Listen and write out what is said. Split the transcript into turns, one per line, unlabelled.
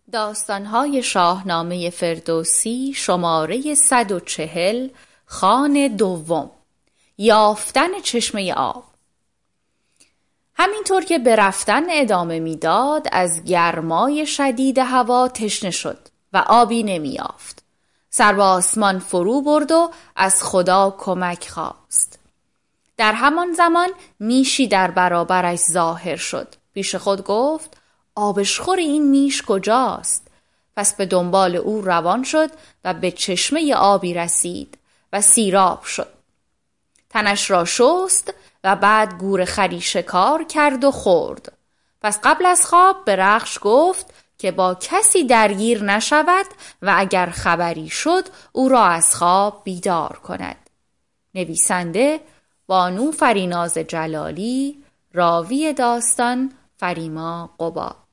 داستان‌های شاهنامه فردوسی شماره 140 خان دوم. یافتن چشمه آب. همینطور که به رفتن ادامه میداد از گرمای شدید هوا تشنه شد و آبی نمی‌یافت. سر به آسمان فرو برد و از خدا کمک خواست. در همان زمان میشی در برابرش ظاهر شد. پیش خود گفت: آبشخور این میش کجاست؟ پس به دنبال او روان شد و به چشمه آبی رسید و سیراب شد. تنش را شست و بعد گور خری شکار کرد و خورد. پس قبل از خواب به رخش گفت که با کسی درگیر نشود و اگر خبری شد او را از خواب بیدار کند. نویسنده بانو فریناز جلالی، راوی داستان فریما قبا.